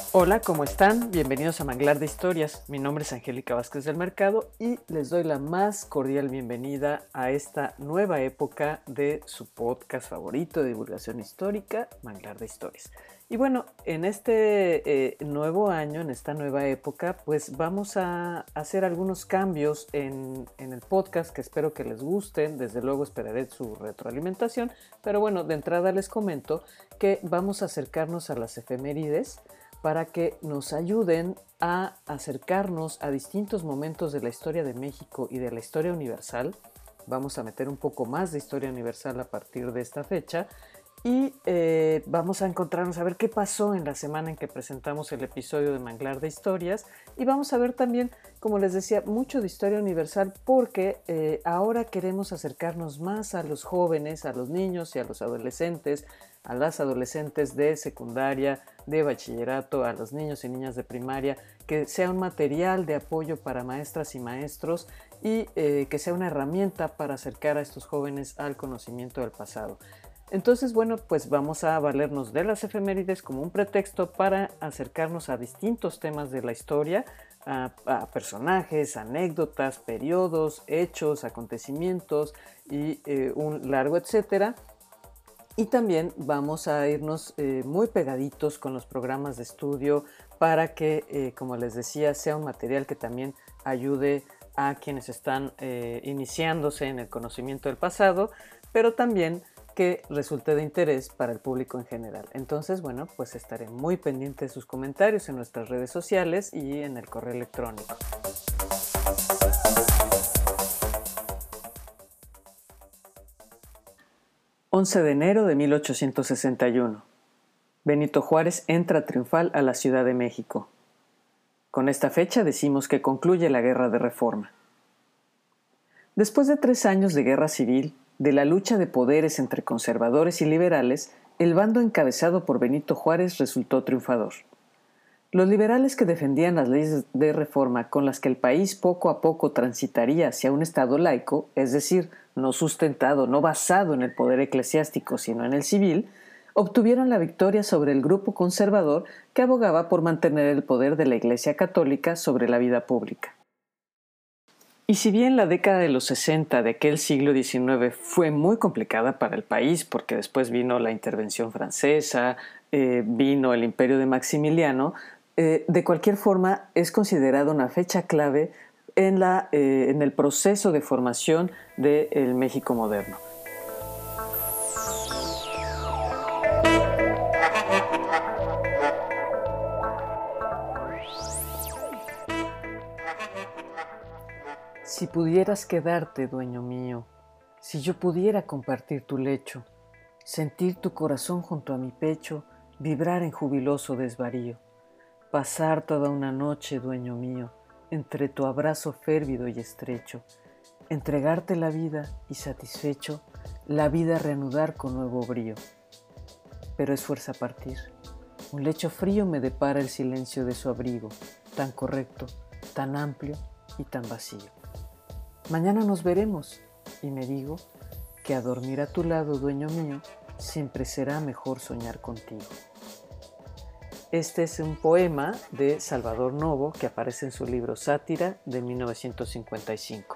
Hola, ¿cómo están? Bienvenidos a Manglar de Historias. Mi nombre es Angélica Vázquez del Mercado y les doy la más cordial bienvenida a esta nueva época de su podcast favorito de divulgación histórica, Manglar de Historias. Y bueno, en este nuevo año, en esta nueva época, pues vamos a hacer algunos cambios en el podcast que espero que les gusten. Desde luego esperaré su retroalimentación, pero bueno, de entrada les comento que vamos a acercarnos a las efemérides para que nos ayuden a acercarnos a distintos momentos de la historia de México y de la historia universal. Vamos a meter un poco más de historia universal a partir de esta fecha y vamos a encontrarnos a ver qué pasó en la semana en que presentamos el episodio de Manglar de Historias, y vamos a ver también, como les decía, mucho de historia universal porque ahora queremos acercarnos más a los jóvenes, a los niños y a los adolescentes, a las adolescentes de secundaria, de bachillerato, a los niños y niñas de primaria, que sea un material de apoyo para maestras y maestros y que sea una herramienta para acercar a estos jóvenes al conocimiento del pasado. Entonces, bueno, pues vamos a valernos de las efemérides como un pretexto para acercarnos a distintos temas de la historia, a personajes, anécdotas, periodos, hechos, acontecimientos y un largo etcétera. Y también vamos a irnos muy pegaditos con los programas de estudio para que, como les decía, sea un material que también ayude a quienes están iniciándose en el conocimiento del pasado, pero también que resulte de interés para el público en general. Entonces, bueno, pues estaré muy pendiente de sus comentarios en nuestras redes sociales y en el correo electrónico. ...11 de enero de 1861... Benito Juárez entra triunfal a la Ciudad de México. Con esta fecha decimos que concluye la Guerra de Reforma. Después de 3 años de guerra civil, de la lucha de poderes entre conservadores y liberales, el bando encabezado por Benito Juárez resultó triunfador. Los liberales, que defendían las leyes de reforma con las que el país poco a poco transitaría hacia un Estado laico, es decir, no sustentado, no basado en el poder eclesiástico, sino en el civil, obtuvieron la victoria sobre el grupo conservador que abogaba por mantener el poder de la Iglesia Católica sobre la vida pública. Y si bien la década de los 60 de aquel siglo XIX fue muy complicada para el país, porque después vino la intervención francesa, vino el imperio de Maximiliano, de cualquier forma es considerada una fecha clave en el proceso de formación del México moderno. Si pudieras quedarte, dueño mío, si yo pudiera compartir tu lecho, sentir tu corazón junto a mi pecho, vibrar en jubiloso desvarío, pasar toda una noche, dueño mío, entre tu abrazo férvido y estrecho, entregarte la vida y satisfecho, la vida reanudar con nuevo brío. Pero es fuerza partir. Un lecho frío me depara el silencio de su abrigo, tan correcto, tan amplio y tan vacío. Mañana nos veremos, y me digo que a dormir a tu lado, dueño mío, siempre será mejor soñar contigo. Este es un poema de Salvador Novo que aparece en su libro Sátira de 1955.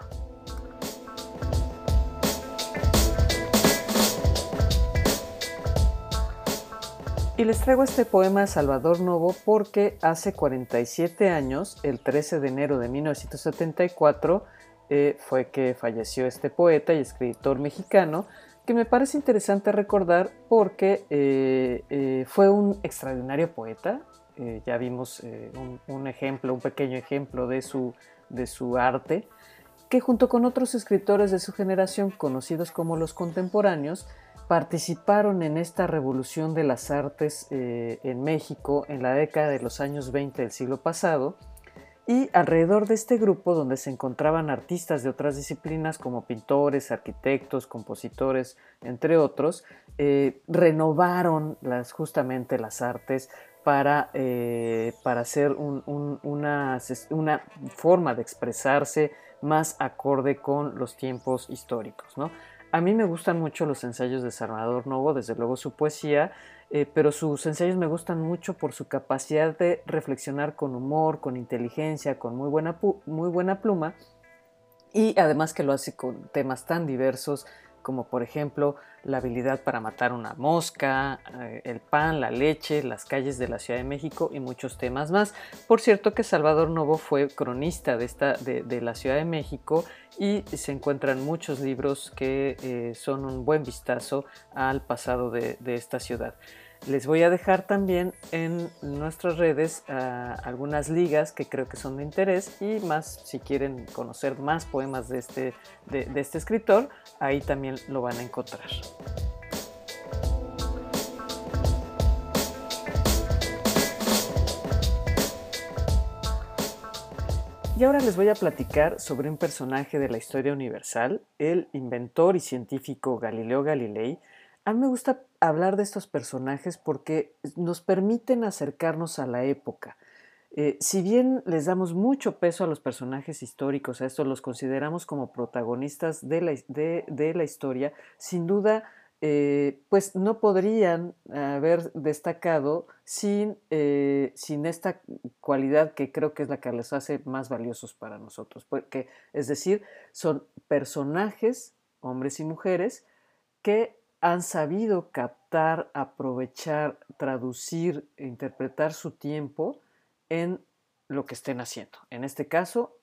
Y les traigo este poema de Salvador Novo porque hace 47 años, el 13 de enero de 1974, fue que falleció este poeta y escritor mexicano, que me parece interesante recordar porque fue un extraordinario poeta. Ya vimos un pequeño ejemplo de su arte, que junto con otros escritores de su generación, conocidos como los contemporáneos, participaron en esta revolución de las artes en México en la década de los años 20 del siglo pasado. Y alrededor de este grupo, donde se encontraban artistas de otras disciplinas como pintores, arquitectos, compositores, entre otros, renovaron justamente las artes para hacer una forma de expresarse más acorde con los tiempos históricos, ¿no? A mí me gustan mucho los ensayos de Salvador Novo, desde luego su poesía, pero sus ensayos me gustan mucho por su capacidad de reflexionar con humor, con inteligencia, con muy buena pluma, y además que lo hace con temas tan diversos como por ejemplo la habilidad para matar una mosca, el pan, la leche, las calles de la Ciudad de México y muchos temas más. Por cierto que Salvador Novo fue cronista de la Ciudad de México y se encuentran muchos libros que son un buen vistazo al pasado de esta ciudad. Les voy a dejar también en nuestras redes algunas ligas que creo que son de interés, y más si quieren conocer más poemas de este escritor, ahí también lo van a encontrar. Y ahora les voy a platicar sobre un personaje de la historia universal, el inventor y científico Galileo Galilei. A mí me gusta hablar de estos personajes porque nos permiten acercarnos a la época. Si bien les damos mucho peso a los personajes históricos, a estos los consideramos como protagonistas de la historia, sin duda, pues no podrían haber destacado sin esta cualidad que creo que es la que les hace más valiosos para nosotros. Porque, es decir, son personajes, hombres y mujeres, que han sabido captar, aprovechar, traducir e interpretar su tiempo en lo que estén haciendo. En este caso,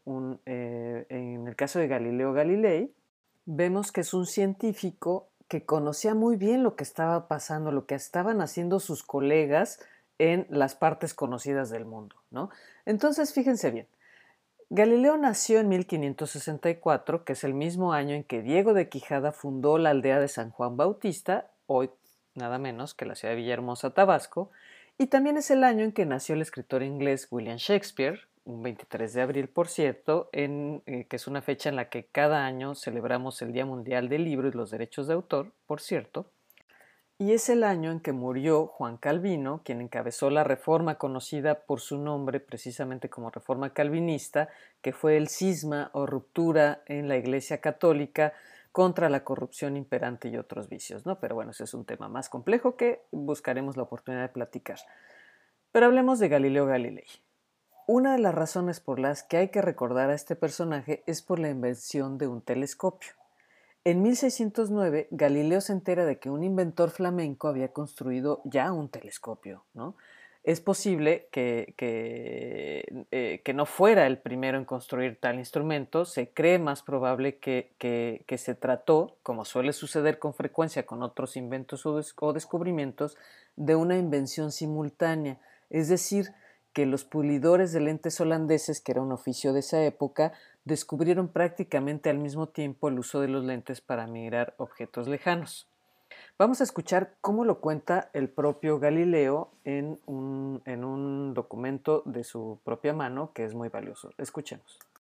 en el caso de Galileo Galilei, vemos que es un científico que conocía muy bien lo que estaba pasando, lo que estaban haciendo sus colegas en las partes conocidas del mundo, ¿no? Entonces, fíjense bien, Galileo nació en 1564, que es el mismo año en que Diego de Quijada fundó la aldea de San Juan Bautista, hoy nada menos que la ciudad de Villahermosa, Tabasco, y también es el año en que nació el escritor inglés William Shakespeare, un 23 de abril, por cierto, que es una fecha en la que cada año celebramos el Día Mundial del Libro y los Derechos de Autor, por cierto. Y es el año en que murió Juan Calvino, quien encabezó la reforma conocida por su nombre precisamente como Reforma Calvinista, que fue el cisma o ruptura en la Iglesia Católica contra la corrupción imperante y otros vicios, ¿no? Pero bueno, ese es un tema más complejo que buscaremos la oportunidad de platicar. Pero hablemos de Galileo Galilei. Una de las razones por las que hay que recordar a este personaje es por la invención de un telescopio. En 1609, Galileo se entera de que un inventor flamenco había construido ya un telescopio, ¿no? Es posible que no fuera el primero en construir tal instrumento. Se cree más probable que se trató, como suele suceder con frecuencia con otros inventos o descubrimientos, de una invención simultánea. Es decir, que los pulidores de lentes holandeses, que era un oficio de esa época, descubrieron prácticamente al mismo tiempo el uso de los lentes para mirar objetos lejanos. Vamos a escuchar cómo lo cuenta el propio Galileo en un documento de su propia mano que es muy valioso. Escuchemos.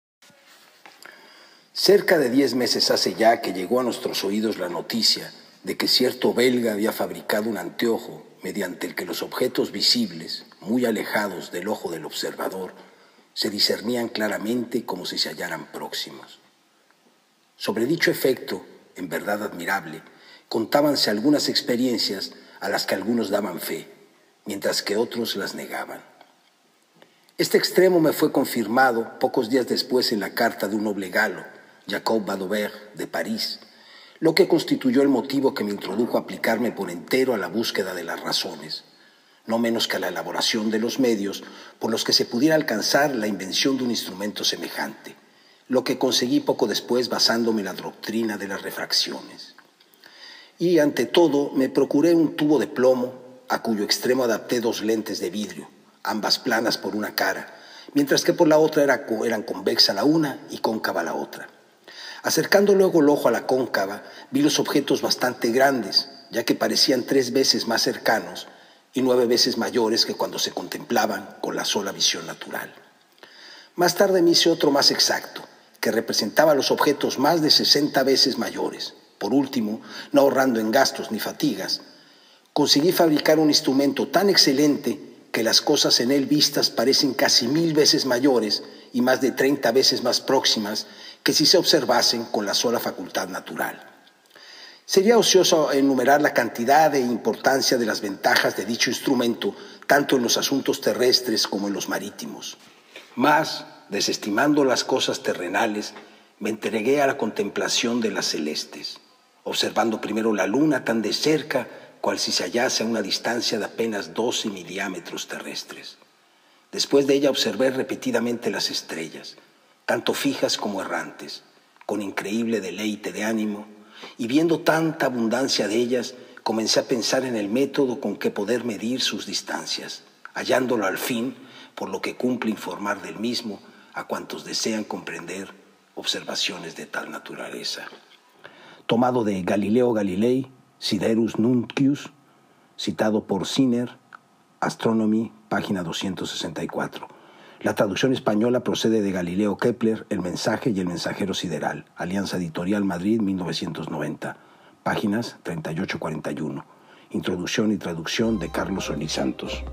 Cerca de 10 meses hace ya que llegó a nuestros oídos la noticia de que cierto belga había fabricado un anteojo mediante el que los objetos visibles, muy alejados del ojo del observador, se discernían claramente como si se hallaran próximos. Sobre dicho efecto, en verdad admirable, contábanse algunas experiencias a las que algunos daban fe, mientras que otros las negaban. Este extremo me fue confirmado pocos días después en la carta de un noble galo, Jacob Baudobert, de París, lo que constituyó el motivo que me introdujo a aplicarme por entero a la búsqueda de las razones, no menos que a la elaboración de los medios por los que se pudiera alcanzar la invención de un instrumento semejante, lo que conseguí poco después basándome en la doctrina de las refracciones. Y ante todo me procuré un tubo de plomo a cuyo extremo adapté 2 lentes de vidrio, ambas planas por una cara, mientras que por la otra eran convexa la una y cóncava la otra. Acercando luego el ojo a la cóncava, vi los objetos bastante grandes, ya que parecían 3 veces más cercanos y 9 veces mayores que cuando se contemplaban con la sola visión natural. Más tarde me hice otro más exacto, que representaba los objetos más de 60 veces mayores. Por último, no ahorrando en gastos ni fatigas, conseguí fabricar un instrumento tan excelente que las cosas en él vistas parecen casi 1000 veces mayores y más de 30 veces más próximas que si se observasen con la sola facultad natural. Sería ocioso enumerar la cantidad e importancia de las ventajas de dicho instrumento, tanto en los asuntos terrestres como en los marítimos. Mas, desestimando las cosas terrenales, me entregué a la contemplación de las celestes, observando primero la luna tan de cerca cual si se hallase a una distancia de apenas 12 miliámetros terrestres. Después de ella observé repetidamente las estrellas, tanto fijas como errantes, con increíble deleite de ánimo, y viendo tanta abundancia de ellas, comencé a pensar en el método con que poder medir sus distancias, hallándolo al fin, por lo que cumple informar del mismo a cuantos desean comprender observaciones de tal naturaleza. Tomado de Galileo Galilei, Siderus Nuncius, citado por Sinner, Astronomy, página 264. La traducción española procede de Galileo Kepler, El mensaje y el mensajero sideral, Alianza Editorial Madrid, 1990, páginas 38-41. Introducción y traducción de Carlos Solís Santos.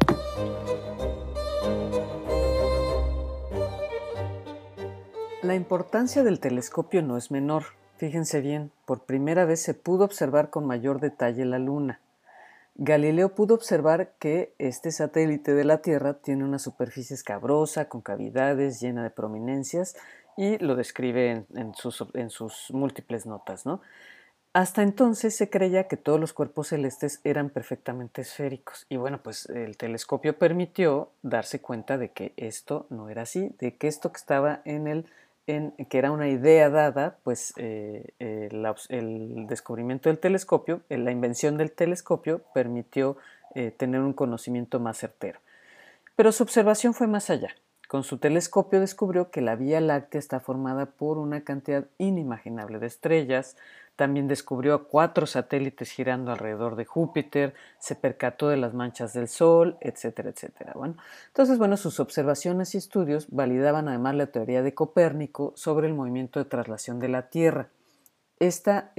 La importancia del telescopio no es menor. Fíjense bien, por primera vez se pudo observar con mayor detalle la Luna. Galileo pudo observar que este satélite de la Tierra tiene una superficie escabrosa, con cavidades, llena de prominencias, y lo describe en sus múltiples notas, ¿no? Hasta entonces se creía que todos los cuerpos celestes eran perfectamente esféricos. Y bueno, pues el telescopio permitió darse cuenta de que esto no era así, de que esto que estaba que era una idea dada, pues el descubrimiento del telescopio, la invención del telescopio permitió tener un conocimiento más certero. Pero su observación fue más allá. Con su telescopio descubrió que la Vía Láctea está formada por una cantidad inimaginable de estrellas. También descubrió 4 satélites girando alrededor de Júpiter, se percató de las manchas del Sol, etcétera, etcétera. Entonces, sus observaciones y estudios validaban además la teoría de Copérnico sobre el movimiento de traslación de la Tierra. Esta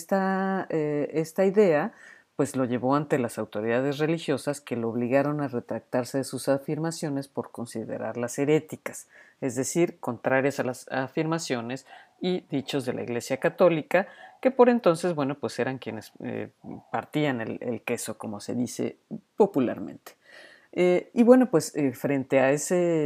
idea pues lo llevó ante las autoridades religiosas, que lo obligaron a retractarse de sus afirmaciones por considerarlas heréticas, es decir, contrarias a las afirmaciones y dichos de la Iglesia Católica, que por entonces, pues eran quienes partían el queso, como se dice popularmente. Frente a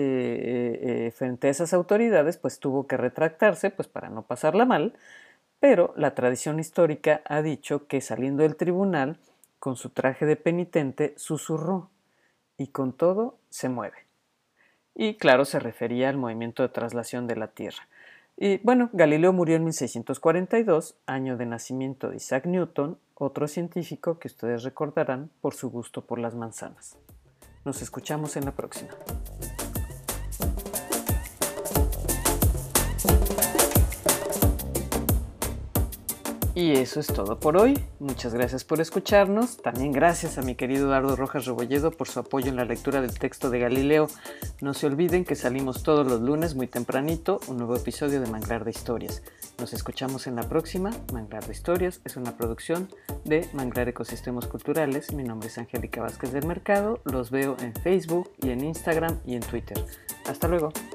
esas autoridades, pues tuvo que retractarse, pues para no pasarla mal. Pero la tradición histórica ha dicho que saliendo del tribunal, con su traje de penitente, susurró y con todo se mueve. Y claro, se refería al movimiento de traslación de la Tierra. Y Galileo murió en 1642, año de nacimiento de Isaac Newton, otro científico que ustedes recordarán por su gusto por las manzanas. Nos escuchamos en la próxima. Y eso es todo por hoy. Muchas gracias por escucharnos. También gracias a mi querido Eduardo Rojas Rebolledo por su apoyo en la lectura del texto de Galileo. No se olviden que salimos todos los lunes muy tempranito, un nuevo episodio de Manglar de Historias. Nos escuchamos en la próxima. Manglar de Historias es una producción de Manglar Ecosistemas Culturales. Mi nombre es Angélica Vázquez del Mercado. Los veo en Facebook y en Instagram y en Twitter. Hasta luego.